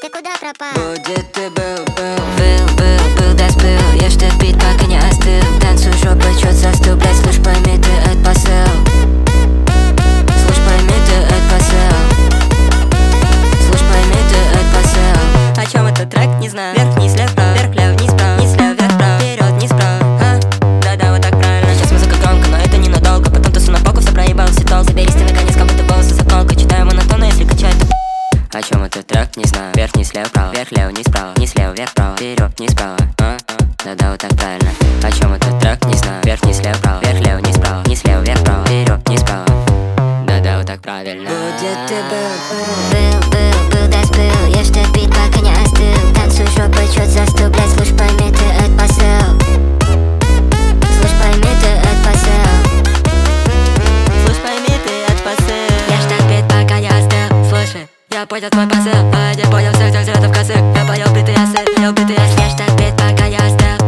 Ты куда пропал? Где ты был, да сплыл. Ешь ты бит, пока не остыл. Танцуй жопой, чёт застыл, блядь. Слышь, пойми ты, это посыл. Слышь, пойми ты, это посыл. Слышь, пойми ты, это посыл. О чем этот трек, не знаю. Вверх, вниз, лев, право, вверх, лев, вниз, право, вниз, лев, вверх, право, вперед, вниз, право. Да-да, вот так правильно. Сейчас музыка громко, но это ненадолго. Потом тусу на боку, все проебал, все толк. Заберись ты наконец, кому-то волосы заколка. Читаю монотонно, если качает. О чем этот трек, не знаю. Вверх, вниз, лев, право, вверх, лев, вниз, право, вниз, лев, вверх, право, вперед, вниз, право. Да-да, вот так правильно. О чем этот трек, не знаю. Вверх, вниз, лев, право, вверх, лев, вниз, право, вниз, лев, вверх, право, вперед, вниз, право. Да-да, вот так правильно. Где ты был? Был, да сплыл. Ешь ты бит, пока не остыл. Танцуй жопой, чёт застыл, блядь. Слышь, пойми ты, это посыл. Слышь, пойми ты, это посыл. Слышь, пойми ты, это посыл. Ешь так бит, пока не остыл. Слушай, я понял твой посыл. А я понял всех тех взглядов косых. Я понял битый я сыр, я убитый я Ешь так бит, пока не остыл.